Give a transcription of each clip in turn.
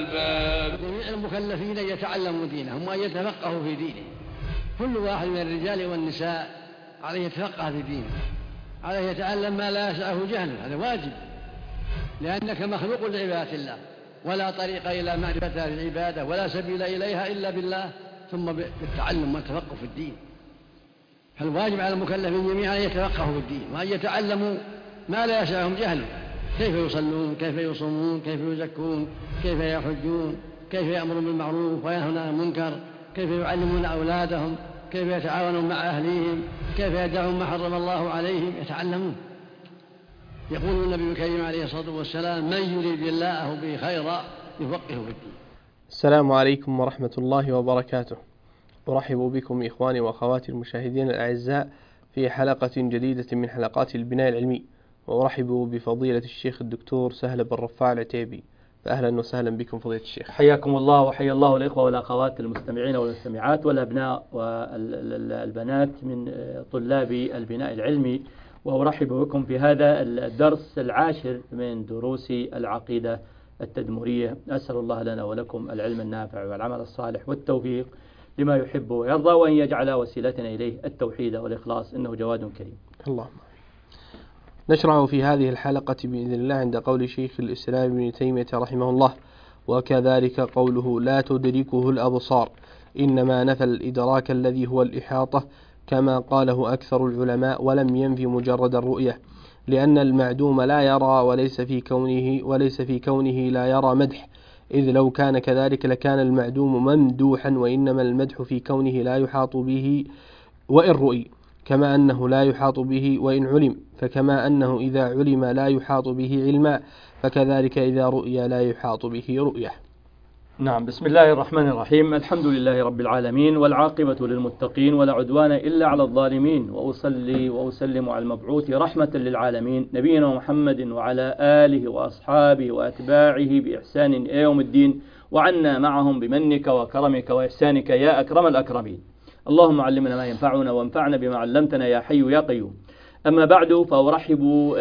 الألباب. جميع المكلفين يتعلموا دينهم وأن يتفقهوا في دينه. كل واحد من الرجال والنساء عليه يتفقه في دينه، عليه يتعلم ما لا يسعه جهله، هذا واجب، لأنك مخلوق لعبادة الله، ولا طريق إلى معرفتها في العبادة ولا سبيل إليها إلا بالله ثم بالتعلم والتفقه في الدين. فالواجب على المكلفين جميعا أن يتفقهوا في الدين وأن يتعلموا ما لا يسعهم جهله، كيف يصلون، كيف يصومون، كيف يزكون، كيف يحجون، كيف يأمرون بالمعروف وينهون عن المنكر، كيف يعلمون أولادهم، كيف يتعاونون مع أهليهم، كيف يدعون ما حرم الله عليهم، يتعلمون. يقول النبي الكريم عليه الصلاة والسلام: من يريد الله به خيرا يفقهه في الدين. السلام عليكم ورحمة الله وبركاته. أرحب بكم إخواني وأخواتي المشاهدين الأعزاء في حلقة جديدة من حلقات البناء العلمي، وأرحب بفضيلة الشيخ الدكتور سهل بن رفاع العتيبي. فأهلا وسهلا بكم فضيلة الشيخ. حياكم الله وحيا الله الإخوة والأخوات المستمعين والمستمعات والأبناء والبنات من طلاب البناء العلمي، وأرحب بكم في هذا الدرس العاشر من دروس العقيدة التدمرية. أسأل الله لنا ولكم العلم النافع والعمل الصالح والتوفيق لما يحب ويرضى، وأن يجعل وسيلتنا إليه التوحيد والإخلاص، إنه جواد كريم. اللهم. نشرع في هذه الحلقة بإذن الله عند قول شيخ الإسلام ابن تيمية رحمه الله: وكذلك قوله لا تدركه الأبصار، إنما نفى الإدراك الذي هو الإحاطة كما قاله أكثر العلماء، ولم ينفي مجرد الرؤية، لأن المعدوم لا يرى وليس في كونه لا يرى مدح، إذ لو كان كذلك لكان المعدوم ممدوحا، وإنما المدح في كونه لا يحاط به وإن رؤي، كما أنه لا يحاط به وإن علم، فكما أنه إذا علم لا يحاط به علما، فكذلك إذا رؤي لا يحاط به رؤية. نعم، بسم الله الرحمن الرحيم. الحمد لله رب العالمين، والعاقبة للمتقين، ولا عدوان إلا على الظالمين، وأصلي وأسلم على المبعوث رحمة للعالمين نبينا محمد وعلى آله وأصحابه وأتباعه بإحسان إلى يوم الدين، وعنا معهم بمنك وكرمك وإحسانك يا أكرم الأكرمين. اللهم علمنا ما ينفعنا وانفعنا بما علمتنا يا حي يا قيوم. أما بعد، فأرحب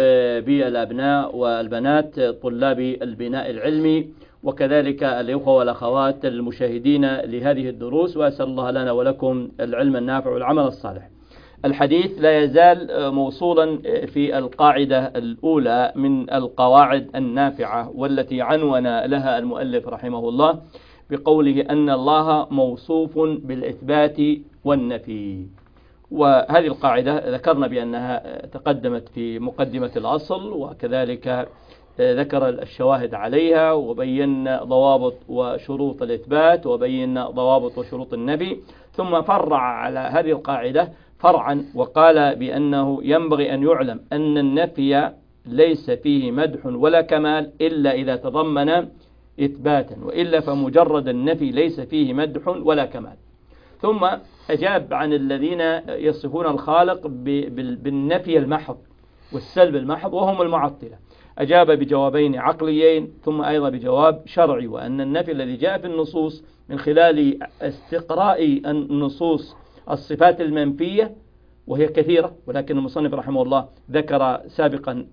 بالأبناء والبنات طلاب البناء العلمي، وكذلك الإخوة والأخوات المشاهدين لهذه الدروس، وأسأل الله لنا ولكم العلم النافع والعمل الصالح. الحديث لا يزال موصولا في القاعدة الأولى من القواعد النافعة، والتي عنون لها المؤلف رحمه الله بقوله أن الله موصوف بالإثبات والنفي. وهذه القاعدة ذكرنا بأنها تقدمت في مقدمة الأصل، وكذلك ذكر الشواهد عليها، وبين ضوابط وشروط الإثبات، وبين ضوابط وشروط النفي، ثم فرع على هذه القاعدة فرعا، وقال بأنه ينبغي أن يعلم أن النفي ليس فيه مدح ولا كمال إلا إذا تضمن إثباتا، وإلا فمجرد النفي ليس فيه مدح ولا كمال. ثم أجاب عن الذين يصفون الخالق بالنفي المحض والسلب المحض، وهم المعطلة. أجاب بجوابين عقليين، ثم أيضا بجواب شرعي، وأن النفي الذي جاء في النصوص من خلال استقراء النصوص الصفات المنفية، وهي كثيرة، ولكن المصنف رحمه الله ذكر سابقا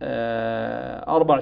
4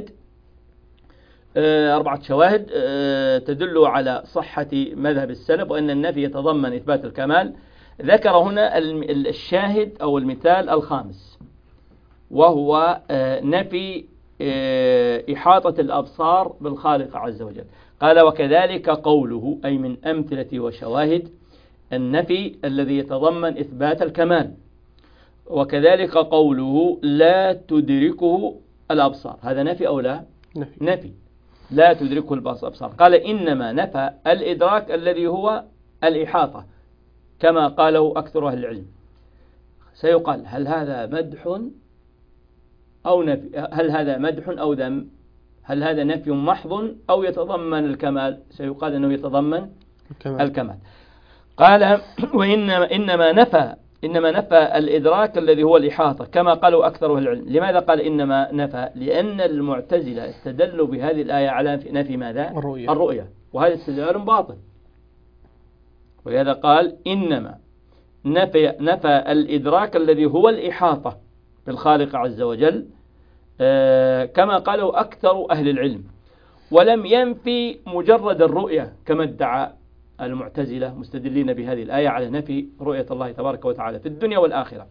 شواهد تدل على صحة مذهب السلف، وأن النفي يتضمن إثبات الكمال. ذكر هنا الشاهد أو المثال الخامس، وهو نفي إحاطة الأبصار بالخالق عز وجل. قال: وكذلك قوله، أي من أمثلة وشواهد النفي الذي يتضمن إثبات الكمال. وكذلك قوله لا تدركه الأبصار، هذا نفي أو لا؟ نفي، لا تدركه الأبصار. قال: إنما نفى الإدراك الذي هو الإحاطة، كما قاله أكثر أهل العلم. سيقال: هل هذا مدح أو نفي؟ هل هذا مدح أو ذم؟ هل هذا نفي محض أو يتضمن الكمال؟ سيقال أنه يتضمن الكمال. قال: إنما نفى الإدراك الذي هو الإحاطة، كما قالوا أكثر أهل العلم. لماذا قال إنما نفى؟ لأن المعتزلة استدلوا بهذه الآية على نفي ماذا؟ الرؤية، وهذا استدلال باطل. ولهذا قال: إنما نفى الإدراك الذي هو الإحاطة بالخالق عز وجل، كما قالوا أكثر أهل العلم. ولم ينفي مجرد الرؤية كما ادعى المعتزلة مستدلين بهذه الآية على نفي رؤية الله تبارك وتعالى في الدنيا والآخرة.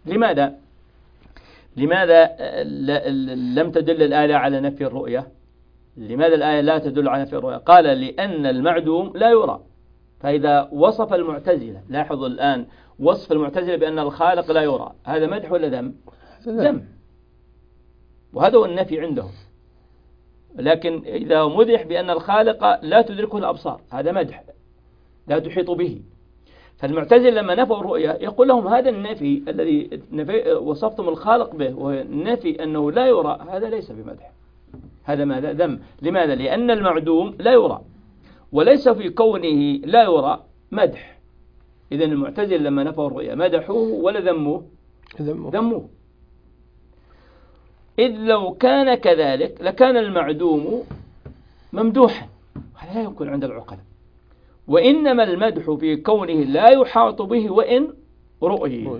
لماذا لم تدل الآية على نفي الرؤية؟ لماذا الآية لا تدل على نفي الرؤية؟ قال لأن المعدوم لا يرى. فإذا وصف المعتزلة، لاحظوا الآن وصف المعتزلة بأن الخالق لا يرى، هذا مدح ولا ذم؟ ذم، وهذا هو النفي عندهم. لكن إذا مدح بأن الخالق لا تدركه الأبصار، هذا مدح، لا تحيط به. فالمعتزلة لما نفوا الرؤية يقول لهم هذا النفي الذي وصفتم الخالق به والنفي أنه لا يرى، هذا ليس بمدح، هذا ماذا؟ ذم. لماذا؟ لأن المعدوم لا يرى، وليس في كونه لا يرى مدح. إذن المعتزلة لما نفوا الرؤية مدحوه ولا ذموه؟ ذموه. إذ لو كان كذلك لكان المعدوم ممدوحا، هذا لا يمكن عند العقلاء. وإنما المدح في كونه لا يحاط به وإن رؤي.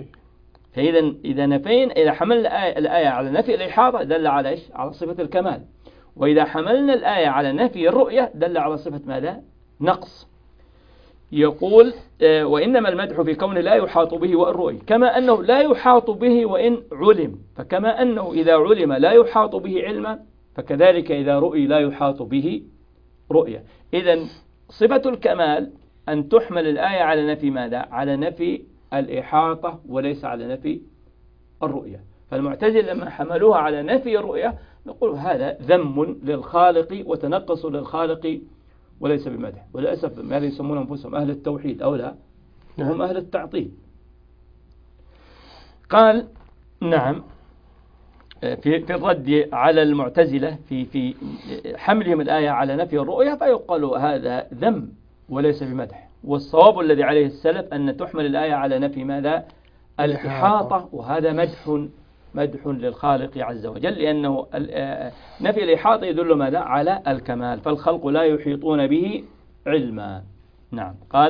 إذا حملنا الآية على نفي الإحاطة دل على إيش؟ على صفة الكمال. وإذا حملنا الآية على نفي الرؤية دل على صفة ماذا؟ نقص. يقول وإنما المدح في كونه لا يحاط به وإن رؤي، كما أنه لا يحاط به وإن علم. فكما أنه إذا علم لا يحاط به علما، فكذلك إذا رؤي لا يحاط به رؤية. إذن صفة الكمال أن تحمل الآية على نفي ماذا؟ على نفي الإحاطة وليس على نفي الرؤية. فالمعتزلة لما حملوها على نفي الرؤية نقول هذا ذم للخالق وتنقص للخالق وليس بمدح. وللأسف ماذا يسمون أنفسهم أهل التوحيد أو لا؟ هم أهل التعطيل. قال نعم في الرد على المعتزلة في حملهم الآية على نفي الرؤية، فيقال هذا ذم وليس بمدح. والصواب الذي عليه السلف أن تحمل الآية على نفي ماذا؟ الإحاطة، وهذا مدح للخالق عز وجل، لأنه نفي الإحاطة يدل ماذا؟ على الكمال، فالخلق لا يحيطون به علما. نعم.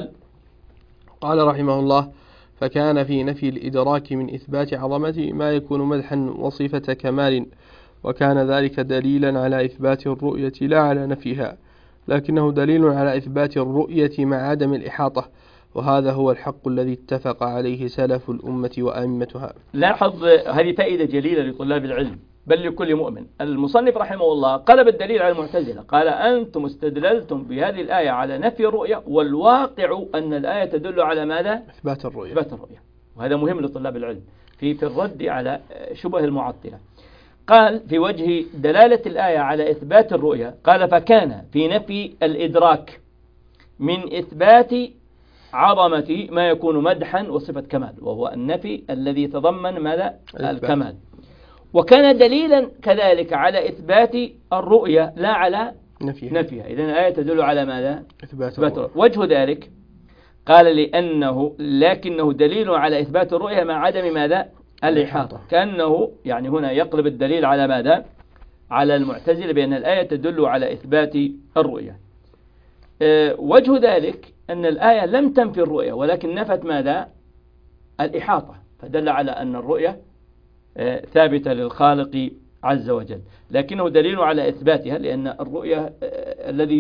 قال رحمه الله: فكان في نفي الإدراك من إثبات عظمته ما يكون مدحا وصفة كمال، وكان ذلك دليلا على إثبات الرؤية لا على نفيها، لكنه دليل على إثبات الرؤية مع عدم الإحاطة، وهذا هو الحق الذي اتفق عليه سلف الأمة وأئمتها. لاحظ هذه فائدة جليلة لطلاب العلم بل لكل مؤمن. المصنف رحمه الله قلب الدليل على المعتزلة، قال أنتم استدللتم بهذه الآية على نفي الرؤية، والواقع أن الآية تدل على ماذا؟ إثبات الرؤية. وهذا مهم لطلاب العلم في الرد على شبه المعطلة. قال في وجه دلالة الآية على إثبات الرؤية، قال فكان في نفي الإدراك من إثبات عظمة ما يكون مدحا وصفة كمال، وهو النفي الذي يتضمن ماذا؟ الكمال. وكان دليلا كذلك على إثبات الرؤية لا على نفيها. إذن الآية تدل على ماذا؟ إثبات الرؤية. وجه ذلك قال لكنه دليل على إثبات الرؤية مع عدم ماذا؟ الإحاطة. كأنه يعني هنا يقلب الدليل على ماذا؟ على المعتزلة بأن الآية تدل على إثبات الرؤية. وجه ذلك أن الآية لم تنفي الرؤية ولكن نفت ماذا؟ الإحاطة، فدل على أن الرؤية ثابتة للخالق عز وجل، لكنه دليل على إثباتها، لأن الرؤية الذي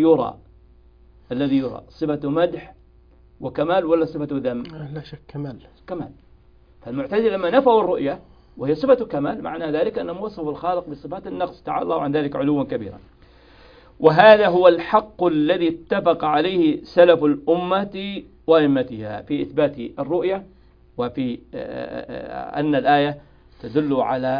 يرى صفة مدح وكمال ولا صفة ذم؟ لا شك كمال. فالمعتزلة لما نفوا الرؤية وهي صفة كمال، معنى ذلك أنهم وصفوا الخالق بصفات النقص، تعالى الله عن ذلك علوا كبيرا. وهذا هو الحق الذي اتفق عليه سلف الأمة وأئمتها في إثبات الرؤية، وفي أن الآية تدل على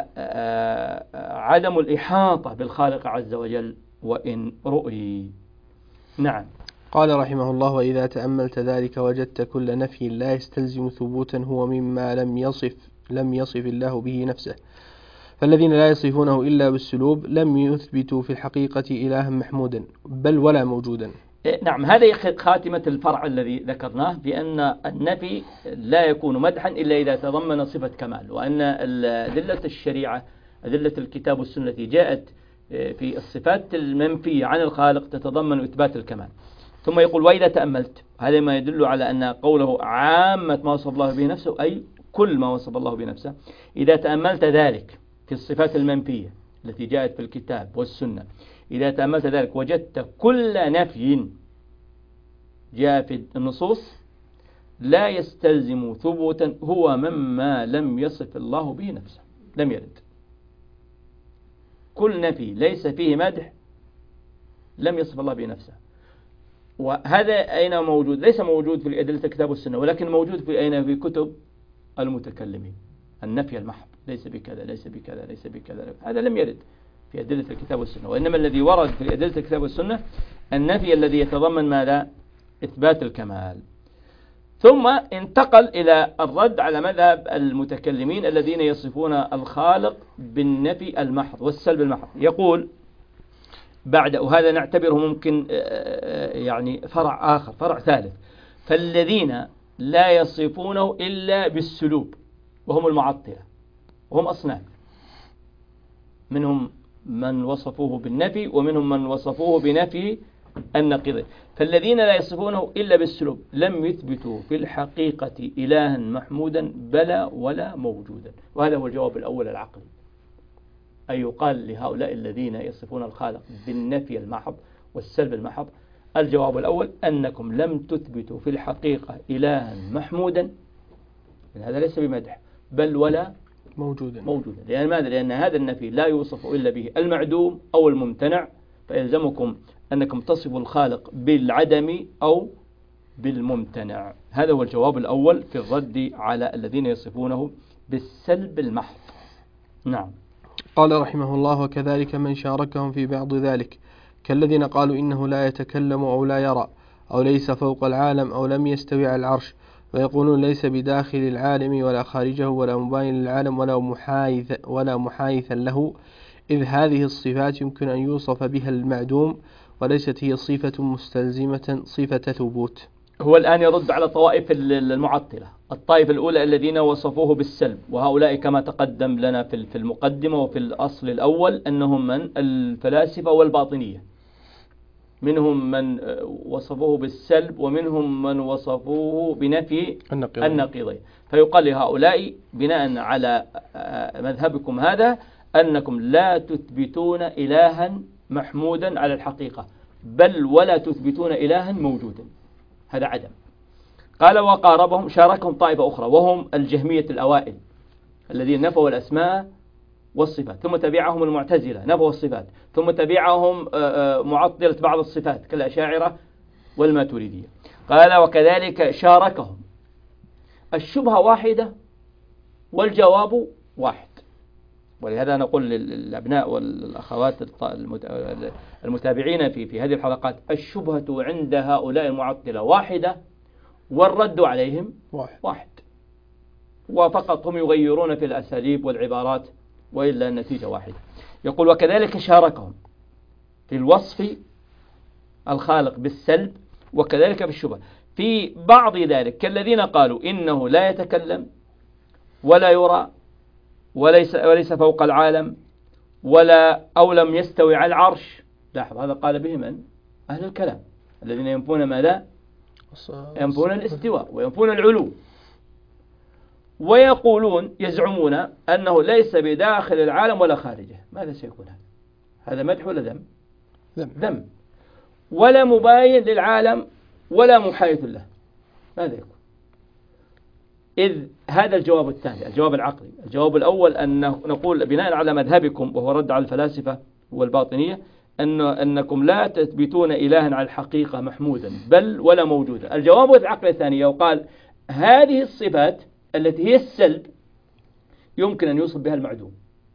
عدم الإحاطة بالخالق عز وجل وإن رؤي. نعم. قال رحمه الله: وإذا تأملت ذلك وجدت كل نفي لا يستلزم ثبوتا هو مما لم يصف الله به نفسه، فالذين لا يصفونه إلا بالسلوب لم يثبتوا في الحقيقة إلها محمودا بل ولا موجودا. نعم، هذه خاتمة الفرع الذي ذكرناه، بأن النفي لا يكون مدحا إلا إذا تضمن صفة كمال، وأن أدلة الشريعة أدلة الكتاب والسنة جاءت في الصفات المنفية عن الخالق تتضمن إثبات الكمال. ثم يقول: وإذا تأملت، هذا ما يدل على أن قوله عامة ما وصف الله به نفسه أي كل ما وصف الله بنفسه. إذا تأملت ذلك في الصفات المنفية التي جاءت في الكتاب والسنة إذا تأملت ذلك وجدت كل نفي جاء في النصوص لا يستلزم ثبوتا هو مما لم يصف الله به نفسه، لم يرد. كل نفي ليس فيه مدح لم يصف الله به نفسه. وهذا أين موجود؟ ليس موجود في أدلة الكتاب والسنة، ولكن موجود في أين؟ في كتب المتكلمين. النفي المحض ليس بكذا ليس بكذا ليس بكذا، هذا لم يرد في أدلة الكتاب والسنة، وإنما الذي ورد في أدلة الكتاب والسنة النفي الذي يتضمن ماذا؟ إثبات الكمال. ثم انتقل إلى الرد على مذهب المتكلمين الذين يصفون الخالق بالنفي المحض والسلب المحض. يقول بعد، وهذا نعتبره ممكن يعني فرع آخر، فرع ثالث، فالذين لا يصفونه إلا بالسلوب وهم المعطلة، وهم أصناف، منهم من وصفوه بالنفي ومنهم من وصفوه بنفي النقيض. فالذين لا يصفونه إلا بالسلوب لم يثبتوا في الحقيقة إلها محمودا بلا ولا موجودا. وهذا هو الجواب الأول العقلي، أي يقال لهؤلاء الذين يصفون الخالق بالنفي المحض والسلب المحض، الجواب الأول أنكم لم تثبتوا في الحقيقة إلها محمودا، هذا ليس بمدح، بل ولا موجودا. لأن ماذا؟ لأن هذا النفي لا يوصف إلا به المعدوم أو الممتنع، فيلزمكم أنكم تصفوا الخالق بالعدم أو بالممتنع. هذا هو الجواب الأول في الرد على الذين يصفونه بالسلب المحض. نعم. قال رحمه الله: وكذلك من شاركهم في بعض ذلك كالذين قالوا إنه لا يتكلم أو لا يرى أو ليس فوق العالم أو لم يستوي على العرش، ويقولون ليس بداخل العالم ولا خارجه ولا مباين للعالم ولا محايثا له، إذ هذه الصفات يمكن أن يوصف بها المعدوم وليست هي صفة مستلزمة صفة ثبوت. هو الآن يرد على طوائف المعطلة. الطائفة الأولى الذين وصفوه بالسلب، وهؤلاء كما تقدم لنا في المقدمة وفي الأصل الأول أنهم من الفلاسفة والباطنية، منهم من وصفوه بالسلب ومنهم من وصفوه بنفي النقيضين. فيقال لهؤلاء بناء على مذهبكم هذا أنكم لا تثبتون إلها محمودا على الحقيقة، بل ولا تثبتون إلها موجودا، هذا عدم. قال وقاربهم شاركهم طائفة أخرى وهم الجهمية الأوائل الذين نفوا الأسماء والصفات، ثم تبعهم المعتزلة نفوا الصفات، ثم تبعهم معطلة بعض الصفات كالأشاعرة والماتريدية. قال وكذلك شاركهم، الشبهة واحدة والجواب واحد. ولهذا نقول للأبناء والأخوات المتابعين في هذه الحلقات: الشبهة عند هؤلاء المعطلة واحدة والرد عليهم واحد، وفقط هم يغيرون في الأساليب والعبارات، وإلا النتيجة واحدة. يقول وكذلك شاركهم في الوصف الخالق بالسلب وكذلك في الشبهة في بعض ذلك كالذين قالوا إنه لا يتكلم ولا يرى وليس فوق العالم أو لم يستوي على العرش. لاحظ هذا قال به من؟ أهل الكلام الذين ينفون ماذا؟ ينفون الاستواء وينفون العلو، ويقولون يزعمون أنه ليس بداخل العالم ولا خارجه. ماذا سيكون هذا؟ مدح ولا ذم؟ ذم. ولا مباين للعالم ولا محايث له، ماذا يكون؟ إذ هذا الجواب الثاني، الجواب العقلي. الجواب الأول أن نقول بناء على مذهبكم وهو رد على الفلاسفة والباطنية أنكم لا تثبتون إلها على الحقيقة محمودا بل ولا موجودا. الجواب العقلي الثاني يقال هذه الصفات التي هي السلب يمكن أن يوصف بها المعدوم،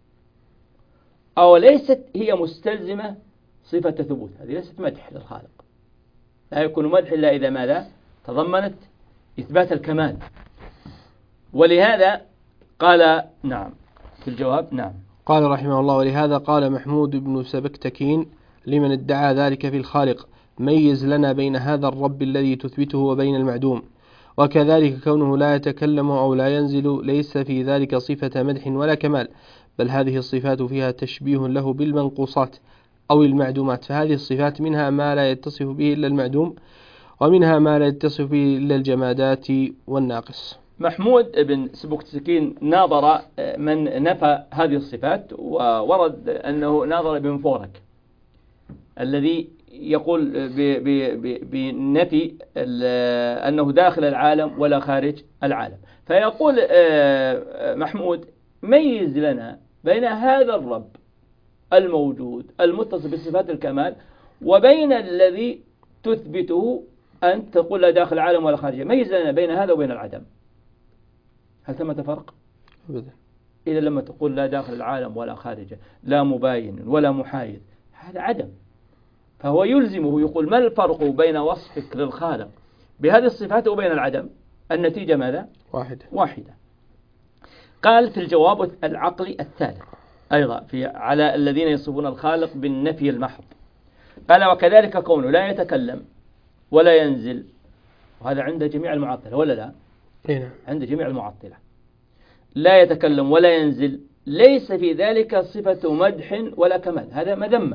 أو ليست هي مستلزمة صفة ثبوت. هذه ليست مدح للخالق، لا يكون مدح إلا إذا ماذا؟ تضمنت إثبات الكمال. ولهذا قال نعم في الجواب نعم. قال رحمه الله: ولهذا قال محمود بن سبكتكين لمن ادعى ذلك في الخالق: ميز لنا بين هذا الرب الذي تثبته وبين المعدوم. وكذلك كونه لا يتكلم أو لا ينزل ليس في ذلك صفة مدح ولا كمال، بل هذه الصفات فيها تشبيه له بالمنقوصات أو المعدومات. فهذه الصفات منها ما لا يتصف به إلا المعدوم، ومنها ما لا يتصف به إلا الجمادات والناقص. محمود بن سبكتسكين ناظر من نفى هذه الصفات، وورد أنه ناظر ابن فورك الذي يقول بنفي أنه داخل العالم ولا خارج العالم. فيقول محمود: ميز لنا بين هذا الرب الموجود المتصف بصفات الكمال وبين الذي تثبته أن تقول لا داخل العالم ولا خارجه. ميز لنا بين هذا وبين العدم. هل ثمة فرق؟ أبدا. إذا لما تقول لا داخل العالم ولا خارجه، لا مباين ولا محايد، هذا عدم. فهو يلزمه يقول: ما الفرق بين وصفك للخالق بهذه الصفات وبين العدم؟ النتيجة ماذا؟ واحدة. قال في الجواب العقلي الثالث أيضا على الذين يصفون الخالق بالنفي المحض، قال: وكذلك كونه لا يتكلم ولا ينزل، وهذا عند جميع المعطلة ولا لا؟ نعم. عند جميع المعطلة لا يتكلم ولا ينزل، ليس في ذلك صفة مدح ولا كمال، هذا مذمة،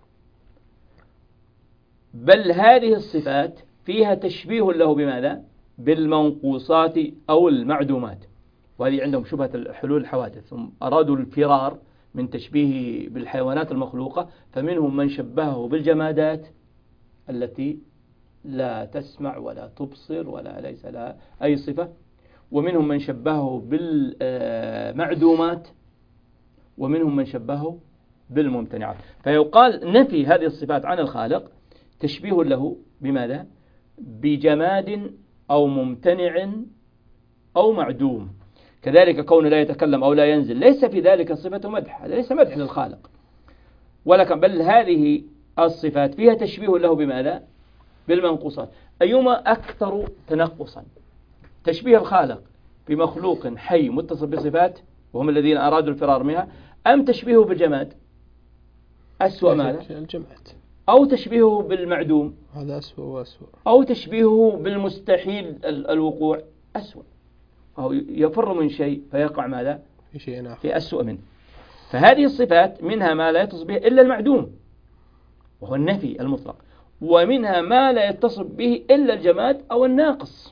بل هذه الصفات فيها تشبيه له بماذا؟ بالمنقوصات أو المعدومات. وهذه عندهم شبهة حلول الحوادث، ثم أرادوا الفرار من تشبيه بالحيوانات المخلوقة، فمنهم من شبهه بالجمادات التي لا تسمع ولا تبصر ولا ليس لها أي صفة، ومنهم من شبهه بالمعدومات، ومنهم من شبهه بالممتنعات. فيقال نفي هذه الصفات عن الخالق تشبيه له بماذا؟ بجماد أو ممتنع أو معدوم. كذلك كونه لا يتكلم أو لا ينزل، ليس في ذلك صفة مدح، هذا ليس مدح للخالق ولكن بل هذه الصفات فيها تشبيه له بماذا؟ بالمنقوصات. أيما أكثر تنقصا؟ تشبيه الخالق بمخلوق حي متصف بصفات وهم الذين أرادوا الفرار منها، أم تشبيهه بالجماد؟ أسوأ ماذا؟ الجماد. أو تشبيهه بالمعدوم؟ هذا أسوأ وأسوأ. أو تشبيهه بالمستحيل الوقوع؟ أسوأ. أو يفر من شيء فيقع ماذا؟ في شيء آخر، في أسوأ منه. فهذه الصفات منها ما لا يتصف به إلا المعدوم وهو النفي المطلق، ومنها ما لا يتصف به إلا الجماد أو الناقص.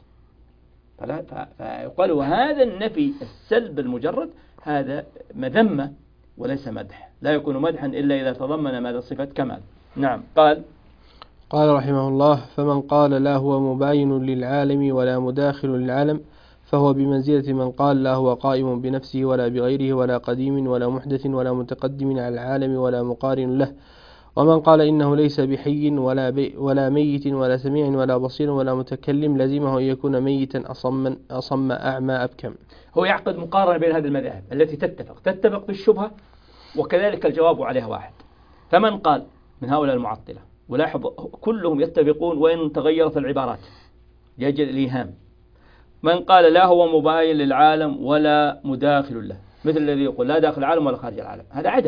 فيقال وهذا النفي السلب المجرد هذا مذمة وليس مدح، لا يكون مدحا إلا إذا تضمن ماذا؟ صفة كمال. نعم. قال رحمه الله: فمن قال لا هو مباين للعالم ولا مداخل للعالم فهو بمنزلة من قال لا هو قائم بنفسه ولا بغيره ولا قديم ولا محدث ولا متقدم على العالم ولا مقارن له. ومن قال إنه ليس بحي ولا ميت ولا سميع ولا بصير ولا متكلم لزمه أن يكون ميتا أصم أعمى أبكم. هو يعقد مقارنة بين هذه المذاهب التي تتفق في الشبهة، وكذلك الجواب عليها واحد. فمن قال من هؤلاء المعطلة، ولاحظ كلهم يتفقون وإن تغيرت العبارات لأجل الإيهام، من قال لا هو مباين للعالم ولا مداخل له، مثل الذي يقول لا داخل العالم ولا خارج العالم، هذا عدم.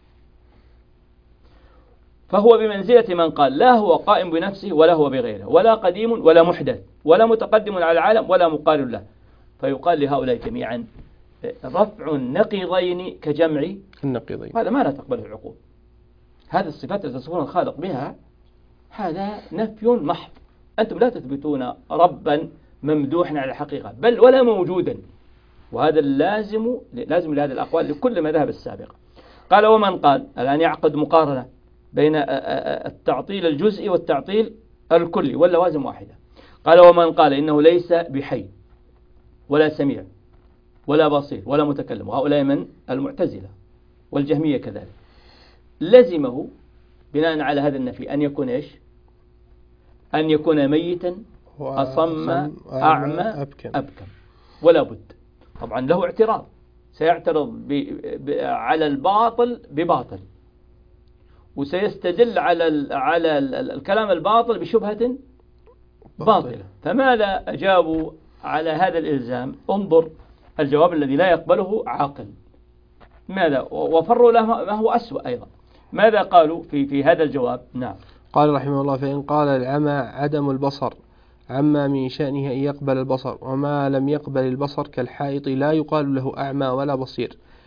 فهو بمنزلة من قال لا هو قائم بنفسه ولا هو بغيره ولا قديم ولا محدث ولا متقدم على العالم ولا مقارن له. فيقال لهؤلاء جميعا رفع النقيضين كجمع النقيضين، هذا ما لا تقبله العقول. هذه الصفات التي تصفون الخالق بها هذا نفي محض. أنتم لا تثبتون ربا ممدوحا على الحقيقة بل ولا موجودا، وهذا لازم لهذه الأقوال لكل مذاهب السابقة. قال ومن قال، الآن يعقد مقارنة بين التعطيل الجزئي والتعطيل الكلي واللوازم واحدة. قال ومن قال إنه ليس بحي ولا سميع ولا بصير ولا متكلم، وهؤلاء من المعتزلة والجهمية كذلك، لزمه بناء على هذا النفي أن يكون إيش؟ أن يكون ميتا أصم أعمى أبكم. ولا بد طبعا له اعتراض، سيعترض على الباطل بباطل، وسيستدل على الكلام الباطل بشبهة باطلة. فماذا أجابوا على هذا الإلزام؟ انظر الجواب الذي لا يقبله عاقل. ماذا؟ وفروا له ما هو أسوأ أيضا. ماذا قالوا في هذا الجواب؟ نعم. قال رحمه الله: فإن قال العمى عدم البصر عما من شأنه أن يقبل البصر، وما لم يقبل البصر كالحائط لا يقال له أعمى ولا بصير.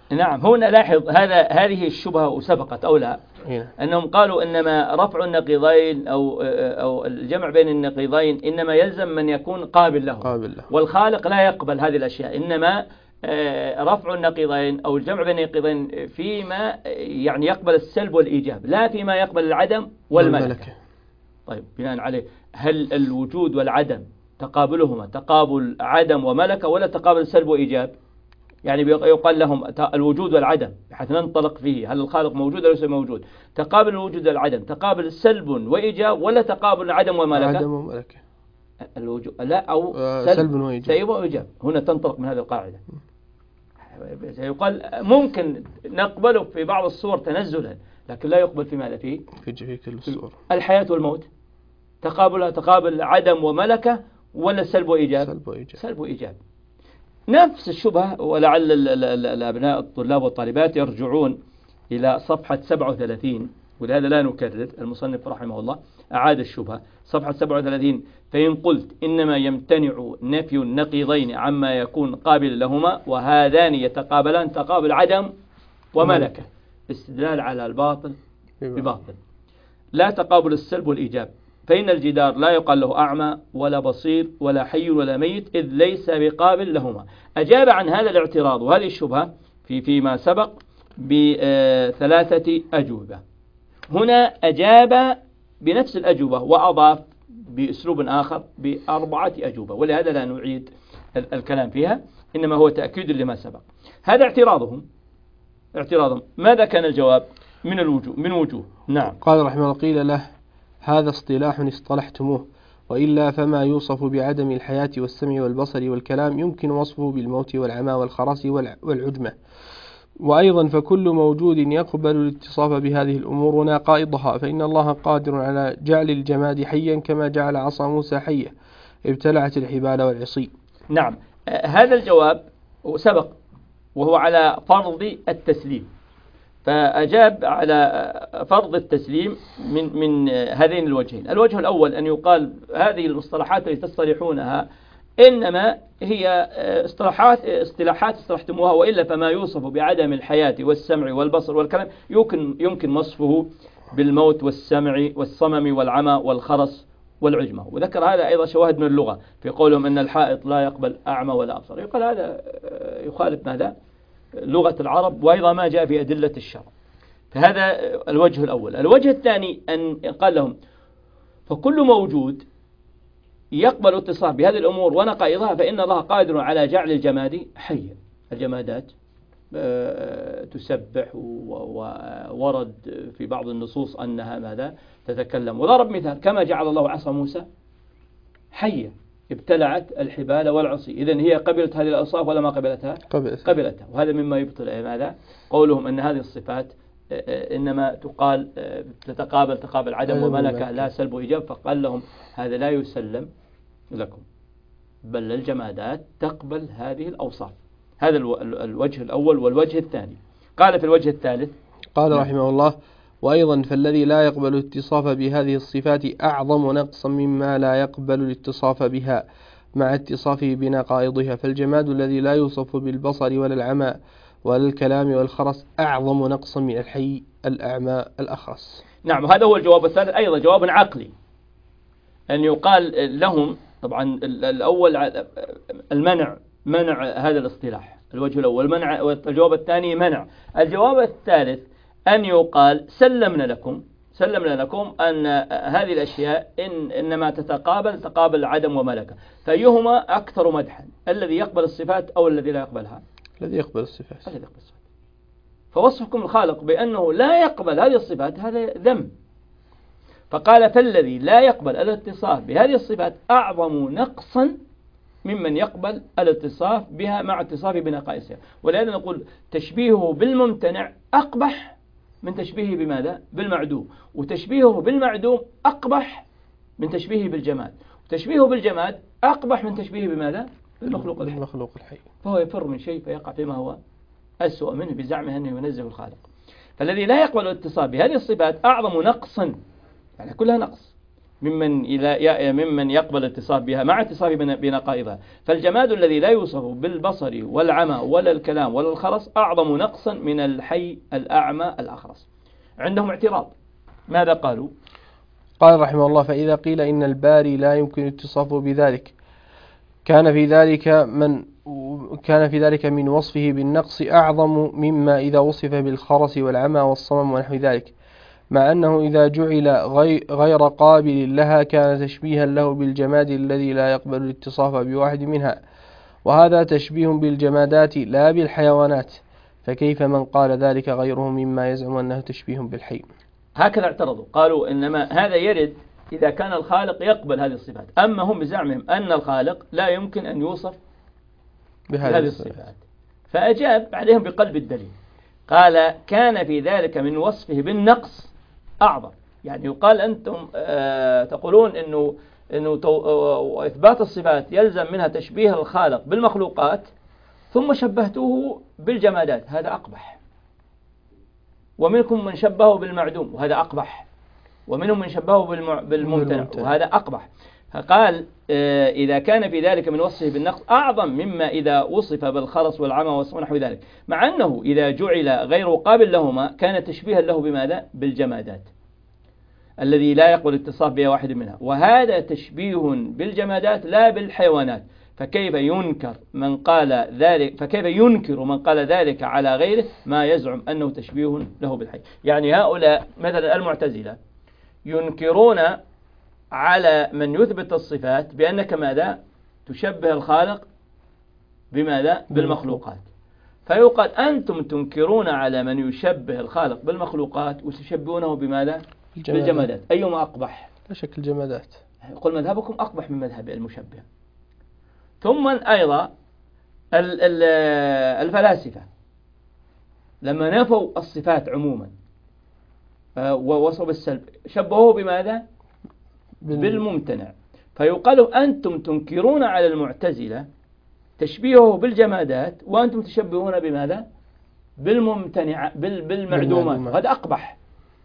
نعم. هنا لاحظ هذه الشبهة سبقت أو لا، أنهم قالوا إنما رفع النقيضين أو الجمع بين النقيضين إنما يلزم من يكون قابل له، والخالق لا يقبل هذه الأشياء، إنما رفع النقيضين أو الجمع بين النقيضين فيما يعني يقبل السلب والإيجاب، لا فيما يقبل العدم والملكة. طيب بناء عليه هل الوجود والعدم تقابلهما تقابل عدم وملكة ولا تقابل سلب وإيجاب؟ يعني يقال لهم الوجود والعدم بحيث ننطلق فيه، هل الخالق موجود ولا ليس موجود؟ تقابل الوجود والعدم تقابل سلب وإيجاب ولا تقابل عدم وملكة؟ عدم وملكة. الوجود لا أو سلب وإيجاب. هنا تنطلق من هذه القاعدة. يقال ممكن نقبله في بعض الصور تنزلا، لكن لا يقبل في ماذا فيه؟ في كل الصور. الحياة والموت تقابل عدم وملكة ولا سلب وإيجاب؟ سلب وإيجاب. نفس الشبهة، ولعل الأبناء الطلاب والطالبات يرجعون إلى صفحة 37، ولهذا لا نكرر، المصنف رحمه الله أعاد الشبهة صفحة 37. فإن قلت إنما يمتنع نفي النقيضين عما يكون قابل لهما وهذان يتقابلان تقابل عدم وملكة، استدلال على الباطل بباطل، لا تقابل السلب والإيجاب، فإن الجدار لا يقال له أعمى ولا بصير ولا حي ولا ميت إذ ليس بقابل لهما. أجاب عن هذا الاعتراض وهذه الشبهة فيما سبق ب3 أجوبة. هنا أجاب بنفس الأجوبة وأضاف بأسلوب آخر ب4 أجوبة، ولهذا لا نعيد الكلام فيها، إنما هو تأكيد لما سبق. هذا اعتراضهم. ماذا كان الجواب؟ من وجوه. نعم. قال رحمه الله: قيل له: هذا اصطلاح اصطلحتموه، وإلا فما يوصف بعدم الحياة والسمع والبصر والكلام يمكن وصفه بالموت والعمى والخرس والعجمة. وأيضا فكل موجود يقبل الاتصاف بهذه الأمور ونقائضها، فإن الله قادر على جعل الجماد حيا كما جعل عصا موسى حية ابتلعت الحبال والعصي. نعم. هذا الجواب سبق وهو على فرض التسليم، فأجاب على فرض التسليم من هذين الوجهين. الوجه الأول أن يقال هذه المصطلحات التي تصطلحونها إنما هي اصطلاحات اصطلحتموها، وإلا فما يوصف بعدم الحياة والسمع والبصر والكلام يمكن وصفه بالموت والسمع والصمم والعمى والخرس والعجمة. وذكر هذا أيضا شواهد من اللغة في قولهم أن الحائط لا يقبل أعمى ولا أبصر، يقال هذا يخالف ماذا؟ لغة العرب، وأيضا ما جاء في أدلة الشرع. فهذا الوجه الأول. الوجه الثاني أن قال لهم فكل موجود يقبل اتصاف بهذه الأمور ونقائضها فإن الله قادر على جعل الجماد حيا. الجمادات تسبح، وورد في بعض النصوص أنها ماذا؟ تتكلم. وضرب مثال كما جعل الله عصا موسى حيا ابتلعت الحبال والعصي. إذن هي قبلت هذه الأوصاف ولا ما قبلتها؟ قبلتها. وهذا مما يبطل ماذا؟ قولهم أن هذه الصفات إنما تقابل عدم وملكة لا سلب وإيجاب، فقال لهم هذا لا يسلم لكم، بل الجمادات تقبل هذه الأوصاف. هذا الوجه الأول. والوجه الثاني قال في الوجه الثالث، قال رحمه الله: وأيضا فالذي لا يقبل الاتصاف بهذه الصفات أعظم نقصا مما لا يقبل الاتصاف بها مع اتصافه بنقائضها، فالجماد الذي لا يوصف بالبصر ولا العمى ولا الكلام والخرس أعظم نقصا من الحي الأعمى الأخرس. نعم. هذا هو الجواب الثالث، أيضا جواب عقلي، أن يقال لهم طبعا الأول منع هذا الاصطلاح، الوجه الأول منع، والجواب الثاني منع. الجواب الثالث أن يقال سلمنا لكم أن هذه الأشياء إنما تقابل عدم وملكة، فأيهما أكثر مدحا، الذي يقبل الصفات أو الذي لا يقبلها؟ الذي يقبل الصفات. فوصفكم الخالق بأنه لا يقبل هذه الصفات هذا ذم. فقال فالذي لا يقبل الاتصاف بهذه الصفات أعظم نقصا ممن يقبل الاتصاف بها مع اتصافه بنقائصها. ولهذا نقول تشبيهه بالممتنع أقبح من تشبيهه بماذا؟ بالمعدوم، وتشبيهه بالمعدوم أقبح من تشبيهه بالجماد، وتشبيهه بالجماد أقبح من تشبيهه بماذا؟ بالمخلوق الحي. فهو يفر من شيء فيقع فيما هو أسوأ منه بزعمه أنه ينزه الخالق. فالذي لا يقبل الاتصاف بهذه الصفات أعظم نقصا، يعني كلها نقص، ممن يقبل الاتصاف بها مع اتصافه بنقائضها. فالجماد الذي لا يوصف بالبصر والعمى ولا الكلام ولا الخرس أعظم نقصا من الحي الأعمى الأخرس. عندهم اعتراض، ماذا قالوا؟ قال رحمه الله: فإذا قيل إن الباري لا يمكن اتصافه بذلك كان في ذلك من وصفه بالنقص أعظم مما إذا وصف بالخرس والعمى والصمم ونحو ذلك، مع أنه إذا جعل غير قابل لها كان تشبيها له بالجماد الذي لا يقبل الاتصاف بواحد منها، وهذا تشبيه بالجمادات لا بالحيوانات، فكيف من قال ذلك غيره مما يزعم أنه تشبيه بالحي؟ هكذا اعترضوا، قالوا إنما هذا يرد إذا كان الخالق يقبل هذه الصفات، أما هم بزعمهم أن الخالق لا يمكن أن يوصف بهذه الصفات. فأجاب عليهم بقلب الدليل، قال: كان في ذلك من وصفه بالنقص أعظم. يعني يقال أنتم تقولون إنه إثبات الصفات يلزم منها تشبيه الخالق بالمخلوقات، ثم شبهتوه بالجمادات، هذا أقبح. ومنكم من شبهه بالمعدوم، وهذا أقبح. ومنهم من شبهه بالممتنع، وهذا أقبح. فقال: إذا كان في ذلك من وصفه بالنقص أعظم مما إذا وصف بالخرس والعمى ونحو ذلك، مع أنه إذا جعل غير قابل لهما كان تشبيها له بماذا؟ بالجمادات الذي لا يقبل اتصاف بها واحد منها، وهذا تشبيه بالجمادات لا بالحيوانات. فكيف ينكر من قال ذلك على غيره ما يزعم أنه تشبيه له بالحي؟ يعني هؤلاء مثلا المعتزلة ينكرون على من يثبت الصفات بأنك ماذا؟ تشبه الخالق بماذا؟ بالمخلوقات. فيقال أنتم تنكرون على من يشبه الخالق بالمخلوقات وتشبهونه بماذا؟ بالجمادات. أيما أقبح؟ لا شك الجمادات. يقول مذهبكم أقبح من مذهب المشبه. ثم أيضا الفلاسفة لما نفوا الصفات عموما ووصفوا بالسلب شبهوه بماذا؟ بالممتنع. فيقال أنتم تنكرون على المعتزلة تشبيهه بالجمادات وأنتم تشبهون بماذا؟ بالممتنع بالمعدومات، هذا أقبح.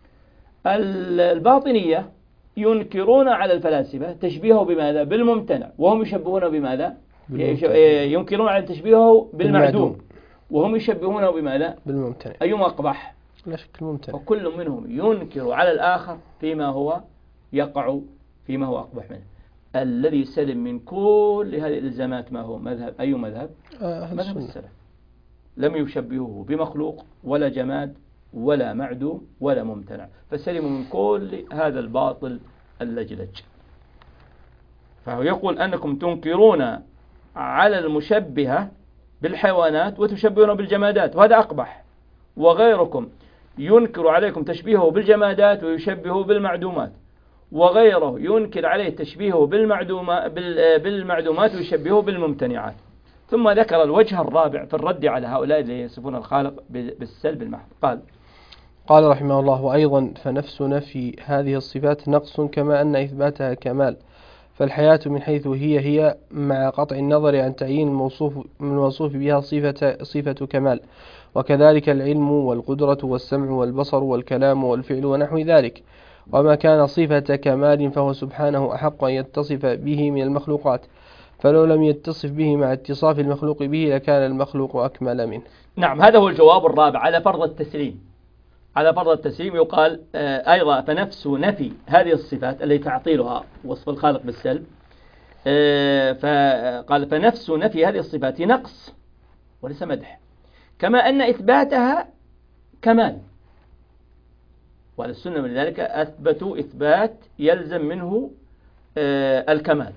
الباطنية ينكرون على الفلاسفة تشبيهه بماذا؟ بالممتنع، وهم يشبهونه بماذا؟ ينكرون على تشبيهه بالمعدوم وهم يشبهونه بماذا؟ بالممتنع. أيما أقبح؟ لا شك الممتنع. وكل منهم ينكر على الآخر فيما هو يقع فيما هو أقبح منه. الذي سلم من كل هذه الإلزامات ما هو مذهب؟ أي مذهب؟ مذهب السلف. لم يشبهوه بمخلوق ولا جماد ولا معدوم ولا ممتنع، فسلموا من كل هذا الباطل اللجلج. فهو يقول أنكم تنكرون على المشبهة بالحيوانات وتشبهون بالجمادات، وهذا أقبح. وغيركم ينكر عليكم تشبيهه بالجمادات ويشبهه بالمعدومات، وغيره ينكر عليه تشبيهه بالمعدومات ويشبهه بالممتنعات. ثم ذكر الوجه الرابع في الرد على هؤلاء الذين يصفون الخالق بالسلب المحض. قال رحمه الله: وأيضا فنفس نفي هذه الصفات نقص كما أن إثباتها كمال، فالحياة من حيث هي مع قطع النظر عن تعيين الموصوف بها صفة كمال، وكذلك العلم والقدرة والسمع والبصر والكلام والفعل ونحو ذلك. وما كان صفة كمال فهو سبحانه أحق أن يتصف به من المخلوقات، فلو لم يتصف به مع اتصاف المخلوق به لكان المخلوق أكمل منه. نعم، هذا هو الجواب الرابع على فرض التسليم. على فرض التسليم يقال أيضا فنفس نفي هذه الصفات التي تعطيلها وصف الخالق بالسلب، فقال فنفس نفي هذه الصفات نقص وليس مدح، كما أن إثباتها كمال. وعلى السنة من ذلك أثبتوا إثبات يلزم منه الكمال،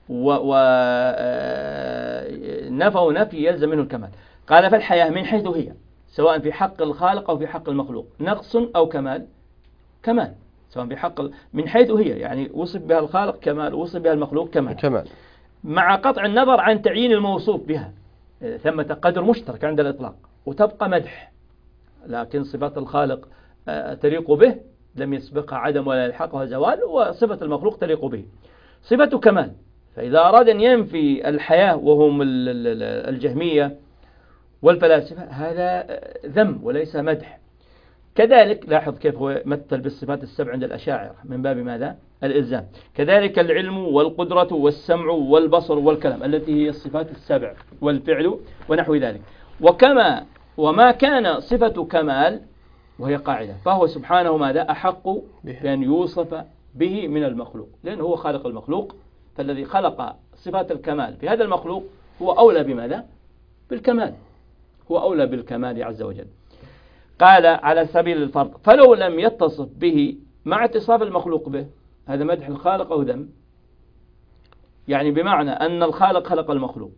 ونفوا نفي يلزم منه الكمال. قال فالحياة من حيث هي سواء في حق الخالق أو في حق المخلوق نقص أو كمال، كمال سواء في حق من حيث هي، يعني وصف بها الخالق كمال وصف بها المخلوق كمال، مع قطع النظر عن تعيين الموصوف بها. ثمة قدر مشترك عند الإطلاق وتبقى مدح، لكن صفات الخالق تليق به لم يسبقها عدم ولا يلحقها زوال، وصفة المخلوق تليق به صفة كمال. فإذا أراد أن ينفي الحياة وهم الجهمية والفلاسفة هذا ذم وليس مدح. كذلك لاحظ كيف هو مثل بالصفات السبع عند الأشاعرة من باب ماذا؟ الإلزام. كذلك العلم والقدرة والسمع والبصر والكلام التي هي الصفات السبع والفعل ونحو ذلك. وما كان صفة كمال وهي قاعدة فهو سبحانه ماذا؟ أحق بأن يوصف به من المخلوق، لأنه هو خالق المخلوق، فالذي خلق صفات الكمال في هذا المخلوق هو أولى بماذا؟ بالكمال، هو أولى بالكمال عز وجل. قال على سبيل الفرض فلو لم يتصف به مع اتصاف المخلوق به، هذا مدح الخالق أو ذم؟ يعني بمعنى أن الخالق خلق المخلوق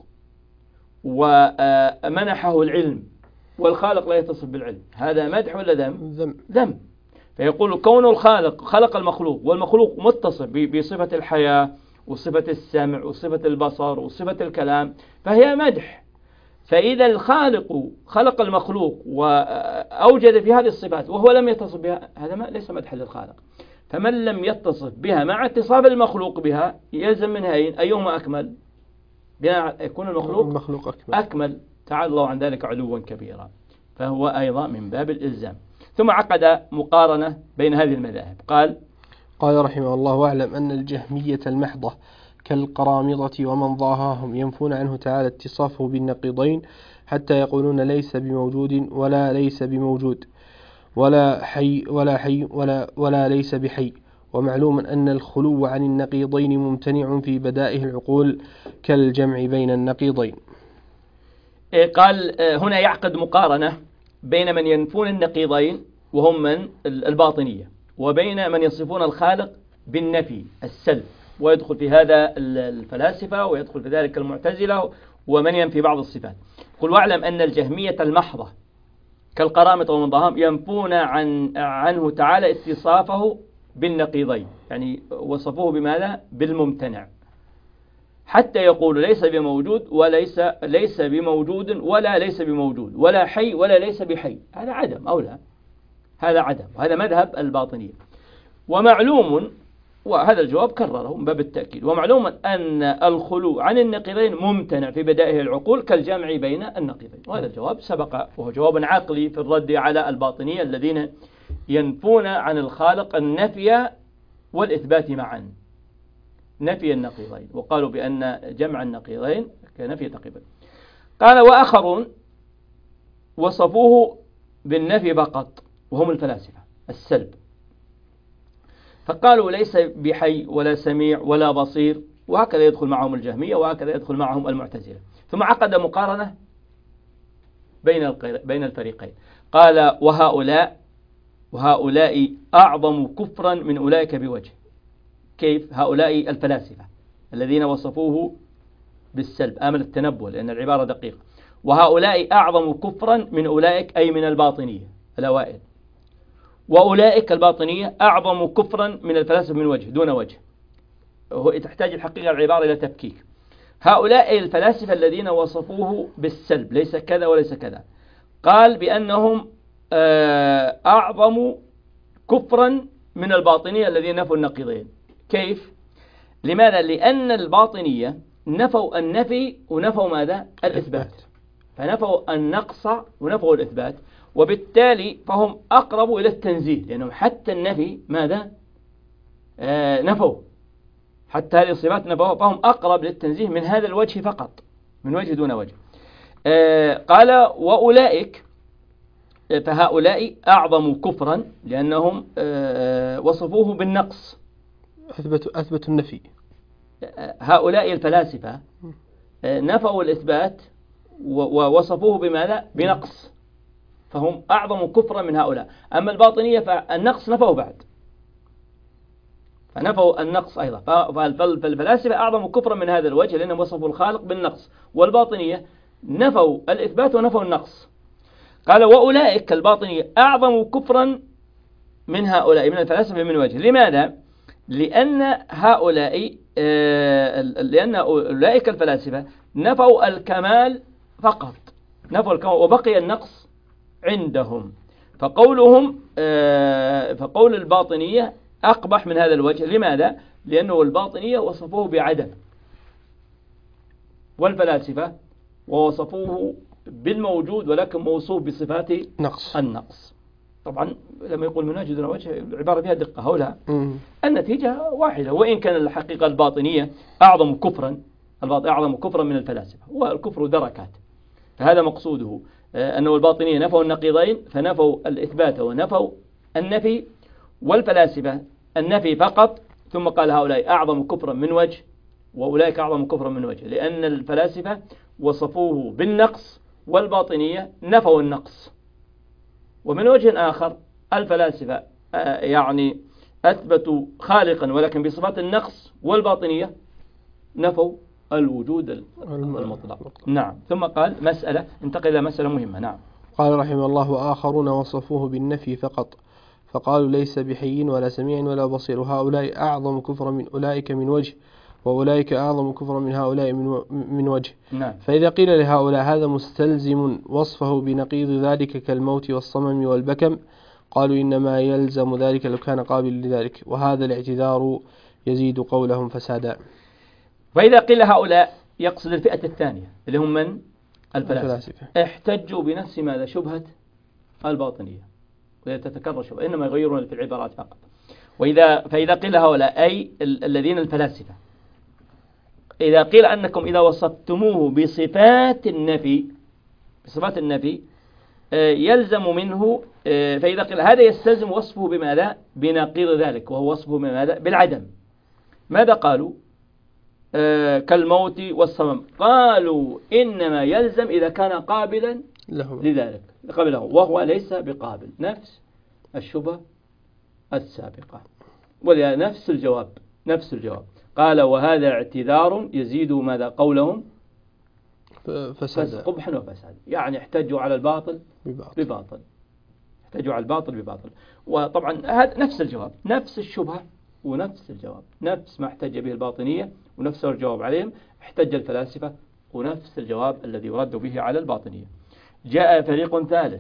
ومنحه العلم والخالق لا يتصف بالعلم، هذا مدح ولا ذم؟ ذم. فيقول كون الخالق خلق المخلوق والمخلوق متصف بصفة الحياة وصفة السمع وصفة البصر وصفة الكلام فهي مدح. فإذا الخالق خلق المخلوق وأوجد في هذه الصفات وهو لم يتصف بها، هذا ليس مدحا للخالق. فمن لم يتصف بها مع اتصاف المخلوق بها يلزم منها أيهما أكمل؟ يكون المخلوق أكمل، تعالى الله عن ذلك علوا كبيرا، فهو أيضا من باب الإلزام. ثم عقد مقارنة بين هذه المذاهب. قال رحمه الله: واعلم أن الجهمية المحضة كالقرامضة ومن ضاهاهم ينفون عنه تعالى اتصافه بالنقيضين، حتى يقولون ليس بموجود ولا ليس بموجود، ولا حي ولا ليس بحي. ومعلوم أن الخلو عن النقيضين ممتنع في بدائه العقول كالجمع بين النقيضين. قال هنا يعقد مقارنة بين من ينفون النقيضين وهم من الباطنية، وبين من يصفون الخالق بالنفي السلب، ويدخل في هذا الفلاسفة ويدخل في ذلك المعتزلة ومن ينفي بعض الصفات. قل واعلم أن الجهمية المحضة كالقرامطة ومن ضاهاهم ينفون عنه تعالى اتصافه بالنقيضين، يعني وصفوه بماذا؟ بالممتنع، حتى يقول ليس بموجود ليس بموجود ولا ليس بموجود، ولا حي ولا ليس بحي. هذا عدم أو لا؟ هذا عدم، وهذا مذهب الباطنية. ومعلوم، وهذا الجواب كرره من باب التأكيد، ومعلوم أن الخلو عن النقيضين ممتنع في بدائه العقول كالجمع بين النقيضين. وهذا الجواب سبق، وهو جواب عقلي في الرد على الباطنية الذين ينفون عن الخالق النفي والإثبات معا، نفي النقيضين، وقالوا بأن جمع النقيضين كنفي تقريبا. قال وآخرون وصفوه بالنفي فقط وهم الفلاسفة السلب، فقالوا ليس بحي ولا سميع ولا بصير، وهكذا يدخل معهم الجهمية وهكذا يدخل معهم المعتزلة. ثم عقد مقارنة بين الفريقين. قال وهؤلاء أعظم كفرا من أولئك بوجه. كيف؟ هؤلاء الفلاسفة الذين وصفوه بالسلب، آمل التنبؤ لأن العبارة دقيقة. وهؤلاء أعظم كفرا من أولئك أي من الباطنية الأوائل، وأولئك الباطنية أعظم كفرا من الفلاسفة من وجه دون وجه. تحتاج الحقيقة العبارة إلى تفكيك. هؤلاء الفلاسفة الذين وصفوه بالسلب، ليس كذا وليس كذا، قال بأنهم أعظم كفرا من الباطنية الذين نفوا النقيضين. كيف؟ لماذا؟ لأن الباطنية نفوا النفي ونفوا ماذا؟ الإثبات، فنفوا النقص ونفوا الإثبات، وبالتالي فهم أقرب إلى التنزيه، لأنهم حتى النفي ماذا؟ نفوا، حتى هذه الصفات نفوا، فهم أقرب للتنزيه من هذا الوجه فقط، من وجه دون وجه. قال وأولئك، فهؤلاء أعظم كفرا لأنهم وصفوه بالنقص، أثبتوا النفي. هؤلاء الفلاسفة نفوا الإثبات ووصفوه بماذا؟ بنقص، فهم أعظم كفرا من هؤلاء. أما الباطنية فالنقص نفوا بعد، فنفوا النقص أيضا. فالفلاسفة أعظم كفرا من هذا الوجه لأنهم وصفوا الخالق بالنقص، والباطنية نفوا الإثبات ونفوا النقص. قال وأولئك الباطنية أعظم كفرا من هؤلاء من الفلاسفة من وجه. لماذا؟ لأن أولئك الفلاسفة نفوا الكمال فقط، نفوا الكمال وبقي النقص عندهم. فقول الباطنية أقبح من هذا الوجه. لماذا؟ لأنه الباطنية وصفوه بعدم، والفلاسفة ووصفوه بالموجود ولكن موصوف بصفات النقص. طبعا لما يقول من وجه دون وجه العبارة فيها دقة هؤلاء النتيجة واحدة، وإن كان الحقيقة الباطنية أعظم كفرا، أعظم كفرا من الفلاسفة، والكفر دركات. هذا مقصوده أنه الباطنية نفوا النقيضين، فنفوا الإثبات ونفوا النفي، والفلاسفة النفي فقط، ثم قال هؤلاء أعظم كفرا من وجه وأولئك أعظم كفرا من وجه، لأن الفلاسفة وصفوه بالنقص والباطنية نفوا النقص. ومن وجه آخر الفلاسفة يعني أثبتوا خالقا ولكن بصفات النقص، والباطنية نفوا الوجود المطلق. نعم. ثم قال مسألة، انتقل إلى مسألة مهمة. نعم. قال رحمه الله: وآخرون وصفوه بالنفي فقط، فقالوا ليس بحي ولا سميع ولا بصير، هؤلاء أعظم كفرا من أولئك من وجه، وأولئك أعظم كفرا من هؤلاء من وجه. نعم. فإذا قيل لهؤلاء هذا مستلزم وصفه بنقيض ذلك كالموت والصمم والبكم، قالوا إنما يلزم ذلك لو كان قابل لذلك، وهذا الاعتذار يزيد قولهم فسادا. فإذا قيل هؤلاء يقصد الفئة الثانية اللي هم من الفلاسفة، احتجوا بنفس ماذا؟ شبهة الباطنية، وإذا تتكرر شبهة إنما يغيرون في العبارات فقط. فإذا قيل هؤلاء أي الذين الفلاسفة، إذا قيل أنكم إذا وصفتموه بصفات النفي يلزم منه، فإذا قيل هذا يستلزم وصفه بماذا؟ بنقيض ذلك، وهو وصفه بماذا؟ بالعدم. ماذا قالوا؟ كالموت والصمم، قالوا إنما يلزم إذا كان قابلا لذلك قبله، وهو ليس بقابل، نفس الشبهة السابقة، ولذلك نفس الجواب. قال وهذا اعتذار يزيد ماذا؟ قولهم فساد، قبحا وفساد، يعني احتجوا على الباطل بباطل، احتجوا على الباطل بباطل. وطبعا هذا نفس الجواب، نفس الشبهة ونفس الجواب، نفس ما احتج به الباطنية ونفس الجواب عليهم احتج الفلاسفة، ونفس الجواب الذي يرد به على الباطنية. جاء فريق ثالث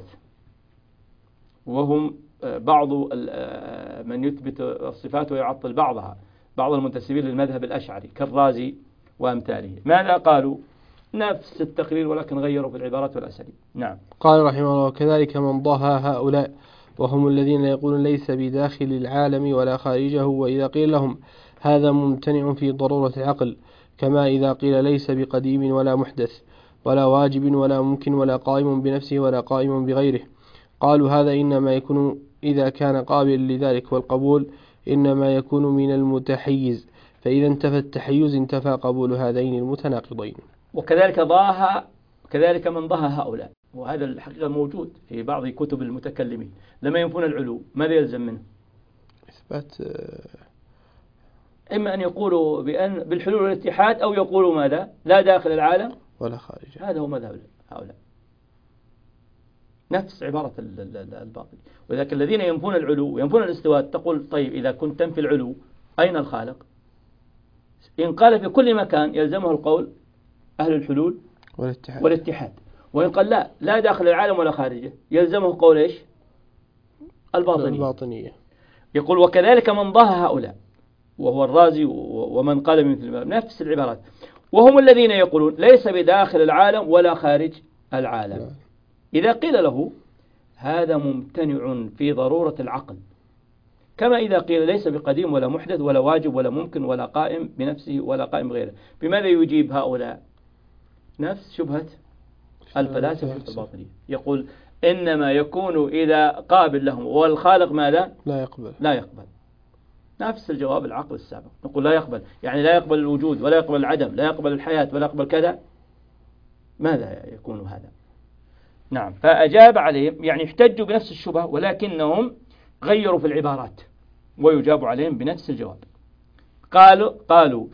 وهم بعض من يثبت الصفات ويعطل بعضها، بعض المنتسبين للمذهب الأشعري كالرازي وأمثاله. ماذا قالوا؟ نفس التقرير ولكن غيروا في العبارات والأساليب. نعم. قال رحمه الله: وكذلك من ضاهى هؤلاء، وهم الذين يقولون ليس بداخل العالم ولا خارجه، وإذا قيل لهم هذا ممتنع في ضرورة العقل، كما إذا قيل ليس بقديم ولا محدث ولا واجب ولا ممكن ولا قائم بنفسه ولا قائم بغيره، قالوا هذا إنما يكون إذا كان قابل لذلك، والقبول إنما يكون من المتحيز، فإذا انتفى التحيز انتفى قبول هذين المتناقضين. وكذلك من ضاهى هؤلاء، وهذا الحقيقة موجود في بعض كتب المتكلمين، لما ينفون العلو ماذا يلزم منه؟ إثبات، إما أن يقولوا بالحلول والاتحاد، أو يقولوا ماذا؟ لا داخل العالم ولا خارجه. هذا هو مذهب هؤلاء، نفس عبارة الباطل. وذلك الذين ينفون العلو وينفون الاستواء، تقول طيب إذا كنت تنفي العلو أين الخالق؟ إن قال في كل مكان يلزمه القول أهل الحلول والاتحاد، وإن قال لا داخل العالم ولا خارجه يلزمه قول إيش؟ الباطنية. يقول وكذلك من ضاهى هؤلاء، وهو الرازي ومن قال مثل نفس العبارات، وهم الذين يقولون ليس بداخل العالم ولا خارج العالم. إذا قيل له هذا ممتنع في ضرورة العقل، كما إذا قيل ليس بقديم ولا محدث ولا واجب ولا ممكن ولا قائم بنفسه ولا قائم بغيره، بماذا يجيب هؤلاء؟ نفس شبهة الفلاسفة الباطنية، يقول إنما يكون إذا قابل لهم، والخالق ماذا؟ لا يقبل. نفس الجواب العقل السابق، نقول لا يقبل، يعني لا يقبل الوجود ولا يقبل العدم، لا يقبل الحياة ولا يقبل كذا، ماذا يكون هذا؟ نعم. فأجاب عليهم، يعني احتجوا بنفس الشبهة ولكنهم غيروا في العبارات، ويجاب عليهم بنفس الجواب. قالوا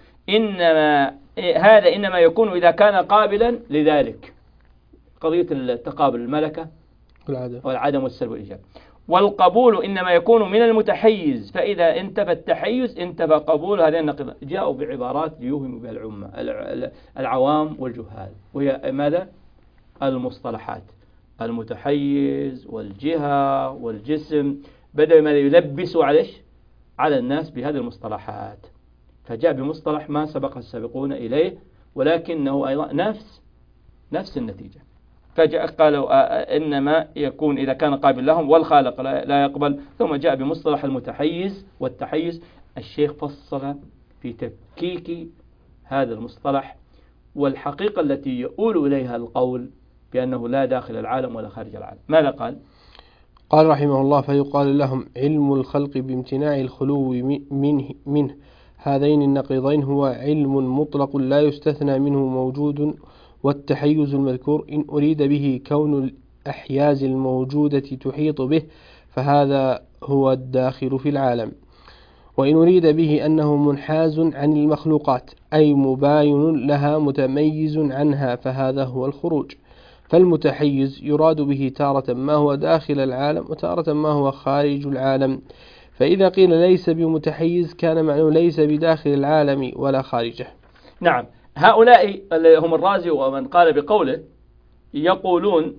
إنما يكون إذا كان قابلا لذلك، قضية التقابل، الملكة والعدم والسلب والإيجاب. والقبول إنما يكون من المتحيز، فإذا انتفى التحيز انتفى قبول هذين النقيضين. جاءوا بعبارات ليوهموا بها العوام والجهال، وهي ماذا؟ المصطلحات، المتحيز والجهة والجسم، بدأوا ماذا؟ يلبسوا على الناس بهذه المصطلحات، فجاء بمصطلح ما سبق السابقون إليه، ولكنه أيضا نفس النتيجة. فجاء قالوا إنما يكون إذا كان قابل لهم والخالق لا يقبل. ثم جاء بمصطلح المتحيز والتحيز. الشيخ فصل في تفكيك هذا المصطلح والحقيقة التي يؤول إليها القول بأنه لا داخل العالم ولا خارج العالم. ماذا قال؟ قال رحمه الله: فيقال لهم علم الخلق بامتناع الخلو منه هذين النقيضين هو علم مطلق لا يستثنى منه موجود. والتحيز المذكور إن أريد به كون الأحياز الموجودة تحيط به فهذا هو الداخل في العالم، وإن أريد به أنه منحاز عن المخلوقات أي مباين لها متميز عنها فهذا هو الخروج. فالمتحيز يراد به تارة ما هو داخل العالم وتارة ما هو خارج العالم. فإذا قيل ليس بمتحيز كان معناه ليس بداخل العالم ولا خارجه. نعم، هؤلاء هم الرازي ومن قال بقوله يقولون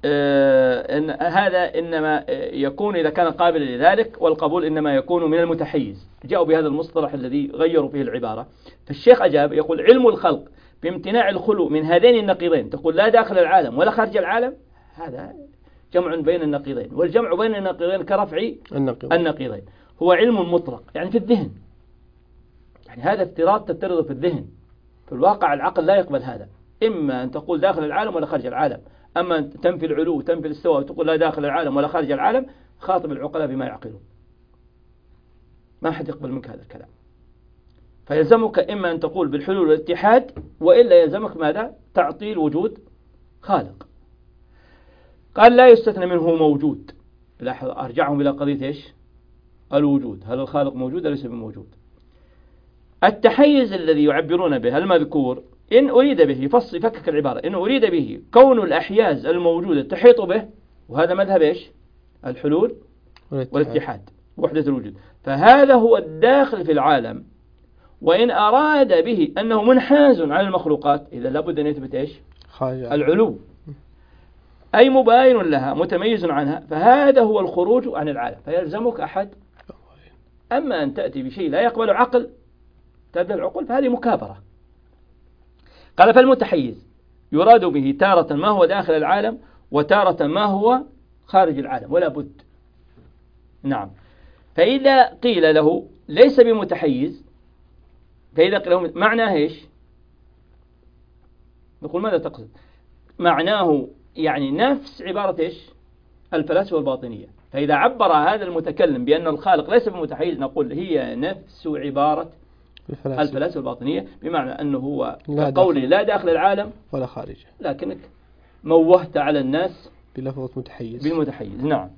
إن هذا إنما يكون إذا كان قابلا لذلك، والقبول إنما يكون من المتحيز. جاءوا بهذا المصطلح الذي غيروا فيه العبارة. فالشيخ أجاب يقول علم الخلق بامتناع الخلو من هذين النقيضين، تقول لا داخل العالم ولا خارج العالم، هذا جمع بين النقيضين، والجمع بين النقيضين كرفع النقيضين. هو علم مطلق يعني في الذهن، يعني هذا افتراض تفترضه في الذهن. في الواقع العقل لا يقبل هذا، إما أن تقول داخل العالم ولا خارج العالم، أما أن تنفي العلو وتنفي الاستواء وتقول لا داخل العالم ولا خارج العالم. خاطب العقلاء بما يعقلون، ما حد يقبل منك هذا الكلام. فيلزمك إما أن تقول بالحلول والاتحاد، وإلا يلزمك ماذا؟ تعطيل وجود خالق. قال لا يستثنى منه موجود. لاحظ أرجعهم إلى قضية إيش؟ الوجود. هل الخالق موجود أو ليس بموجود؟ التحيز الذي يعبرون به المذكور إن أريد به يفكك العبارة، إن أريد به كون الأحياز الموجودة تحيط به، وهذا مذهب إيش؟ الحلول والاتحاد وحدة الوجود، فهذا هو الداخل في العالم. وإن أراد به أنه منحاز عن المخلوقات إذا لابد أن يثبت إيش؟ العلو أي مباين لها متميز عنها، فهذا هو الخروج عن العالم. فيلزمك أحد. أما أن تأتي بشيء لا يقبل عقل تبدأ العقول فهذه مكابرة. قال فالمتحيز يراد به تارة ما هو داخل العالم وتارة ما هو خارج العالم ولا بد. نعم. فإذا قيل له ليس بمتحيز، فإذا قيل له معناه إيش؟ نقول ماذا تقصد؟ معناه يعني نفس عبارة إيش؟ الفلاسفة والباطنية. فإذا عبر هذا المتكلم بأن الخالق ليس بمتحيز نقول هي نفس عبارة الفلاسفة الباطنية، بمعنى أنه هو قولي لا داخل العالم ولا خارجه، لكنك موهت على الناس بلفظة متحيز بالمتحيز. نعم.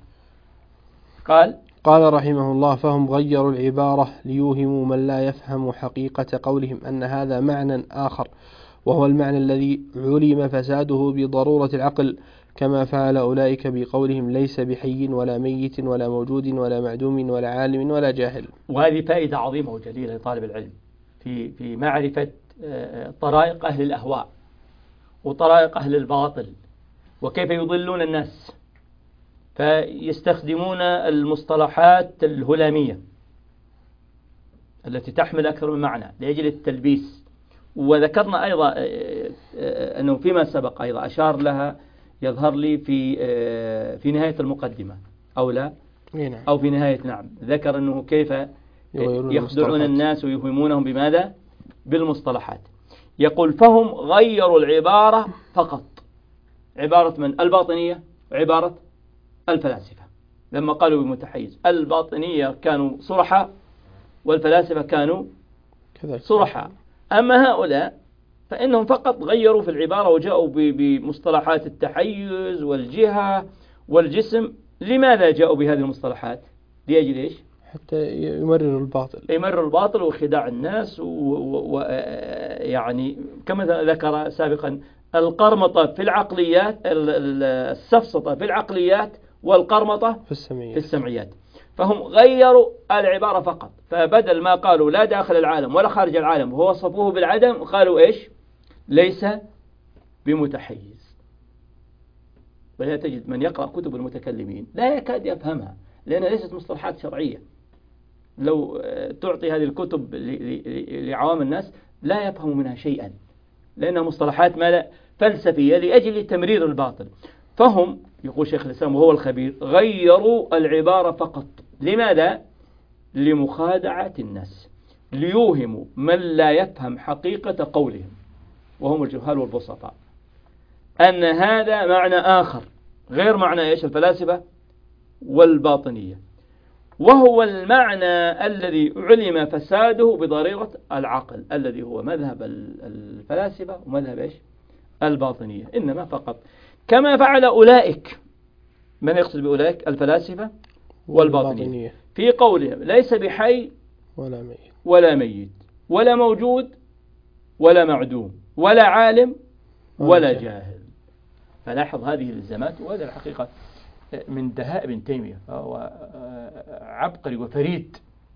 قال رحمه الله: فهم غيروا العبارة ليوهموا من لا يفهم حقيقة قولهم أن هذا معنى آخر، وهو المعنى الذي علم فساده بضرورة العقل، كما فعل أولئك بقولهم ليس بحي ولا ميت ولا موجود ولا معدوم ولا عالم ولا جاهل. وهذه فائدة عظيمة وجليلة لطالب العلم في معرفة طرائق أهل الأهواء وطرائق أهل الباطل وكيف يضلون الناس، فيستخدمون المصطلحات الهلامية التي تحمل أكثر من معنى لأجل التلبيس. وذكرنا أيضا أنه فيما سبق أيضا أشار لها يظهر لي في نهاية المقدمة أو لا أو في نهاية نعم، ذكر أنه كيف يخدعون الناس ويوهمونهم بماذا؟ بالمصطلحات. يقول فهم غيروا العبارة فقط، عبارة من الباطنية وعبارة الفلاسفة لما قالوا بمتحيز. الباطنية كانوا صرحاء والفلاسفة كانوا صرحاء. أما هؤلاء فإنهم فقط غيروا في العبارة وجاءوا بمصطلحات التحيز والجهة والجسم. لماذا جاءوا بهذه المصطلحات؟ لأجل إيش؟ حتى يمرروا الباطل وخداع الناس ويعني كما ذكر سابقا القرمطة في العقليات، السفسطة في العقليات والقرمطة في السمعيات. فهم غيروا العبارة فقط، فبدل ما قالوا لا داخل العالم ولا خارج العالم ووصفوه بالعدم قالوا إيش؟ ليس بمتحيز. ولا تجد من يقرأ كتب المتكلمين لا يكاد يفهمها لأنها ليست مصطلحات شرعية. لو تعطي هذه الكتب لعوام الناس لا يفهموا منها شيئا، لأنها مصطلحات فلسفية لأجل تمرير الباطل. فهم يقول شيخ الإسلام وهو الخبير غيروا العبارة فقط. لماذا؟ لمخادعة الناس، ليوهموا من لا يفهم حقيقة قولهم وهم الجهال والبسطاء أن هذا معنى آخر غير معنى إيش الفلاسفة والباطنية، وهو المعنى الذي علم فساده بضريرة العقل الذي هو مذهب الفلاسفة ومذهب إيش الباطنية. إنما فقط كما فعل أولئك، من يقصد بأولئك؟ الفلاسفة والباطنية، في قولهم ليس بحي ولا ميت ولا موجود ولا معدوم ولا عالم ولا جاهل. فلاحظ هذه الإلزامات، وهذا الحقيقة من دهاء ابن تيمية، فهو عبقري وفريد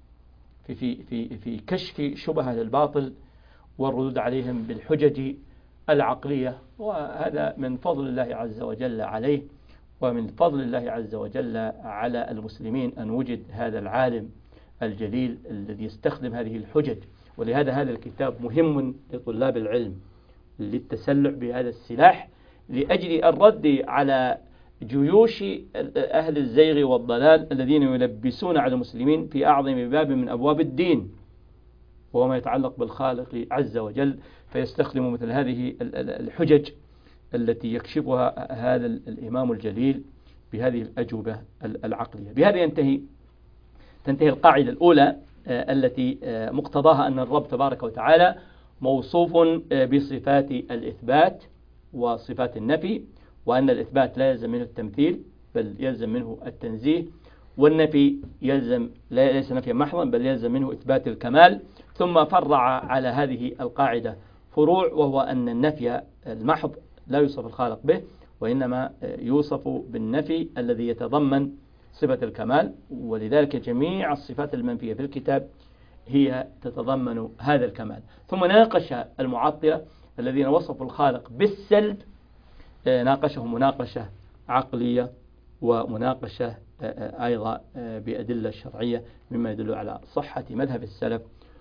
في كشف شبهة الباطل والردود عليهم بالحجج العقلية. وهذا من فضل الله عز وجل عليه، ومن فضل الله عز وجل على المسلمين أن وجد هذا العالم الجليل الذي يستخدم هذه الحجج. ولهذا هذا الكتاب مهم لطلاب العلم للتسلح بهذا السلاح لأجل الرد على جيوش أهل الزيغ والضلال الذين يلبسون على المسلمين في أعظم باب من أبواب الدين وهو ما يتعلق بالخالق عز وجل، فيستخدم مثل هذه الحجج التي يكشفها هذا الإمام الجليل بهذه الأجوبة العقلية. بهذا تنتهي القاعدة الأولى التي مقتضاها أن الرب تبارك وتعالى موصوف بصفات الإثبات وصفات النفي، وأن الإثبات لا يلزم منه التمثيل بل يلزم منه التنزيه، والنفي يلزم ليس نفيا محضا بل يلزم منه إثبات الكمال. ثم فرع على هذه القاعدة فروع، وهو أن النفي المحض لا يوصف الخالق به، وإنما يوصف بالنفي الذي يتضمن صفة الكمال. ولذلك جميع الصفات المنفية في الكتاب هي تتضمن هذا الكمال. ثم ناقش المعطلة الذين وصفوا الخالق بالسلب، ناقشهم مناقشة عقلية ومناقشة أيضا بأدلة شرعية مما يدل على صحة مذهب السلف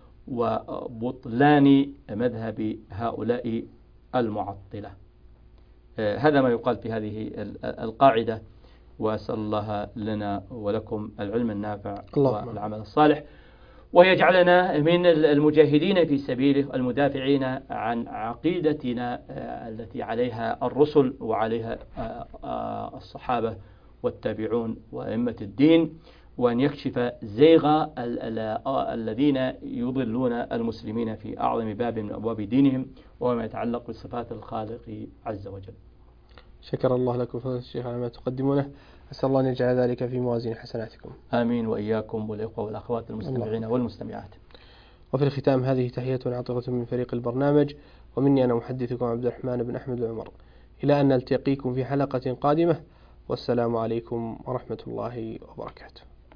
وبطلان مذهب هؤلاء المعطلة. هذا ما يقال في هذه القاعدة، وأسأل الله لنا ولكم العلم النافع والعمل الصالح، ويجعلنا من المجاهدين في سبيله المدافعين عن عقيدتنا التي عليها الرسل وعليها الصحابة والتابعون وأئمة الدين، وأن يكشف زيغ الذين يضلون المسلمين في أعظم باب من أبواب دينهم وهو ما يتعلق بصفات الخالق عز وجل. شكر الله لكم فضيلة الشيخ على ما تقدمونه، أسأل الله أن يجعل ذلك في موازين حسناتكم. آمين وإياكم والإخوة والأخوات المستمعين والمستمعات. وفي الختام هذه تحية عاطرة من فريق البرنامج ومني أنا محدثكم عبد الرحمن بن أحمد العمر، إلى أن نلتقيكم في حلقة قادمة، والسلام عليكم ورحمة الله وبركاته.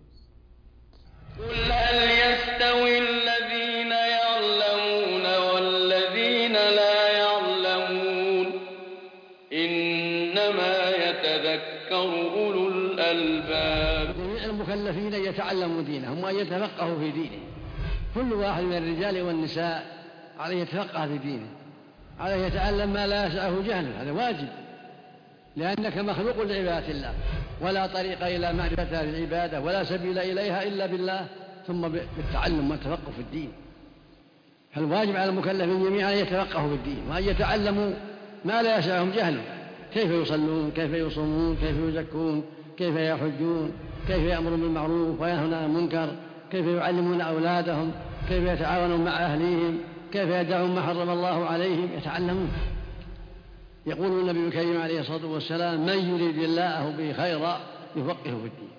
قل هل يستوي الذين يعلمون والذين لا يعلمون إنما يتذكر أولو الألباب. جميع المكلفين يتعلموا دينهم وأن يتفقهوا في دينه. كل واحد من الرجال والنساء عليه يتفقه في دينه، عليه يتعلم ما لا يسعه جهله، هذا واجب، لأنك مخلوق لعبادة الله، ولا طريق إلى معرفة العبادة ولا سبيل إليها إلا بالله ثم بالتعلم والتفقه في الدين. فالواجب على المكلفين جميعا أن يتفقهوا في الدين وأن يتعلموا ما لا يسعهم جهله، كيف يصلون، كيف يصومون، كيف يزكون، كيف يحجون، كيف يأمرون بالمعروف وينهون عن المنكر، كيف يعلمون أولادهم، كيف يتعاونون مع أهليهم، كيف يدعون ما حرم الله عليهم، يتعلمون. يقول النبي الكريم عليه الصلاة والسلام: من يريد الله به خيرا يفقهه في الدين.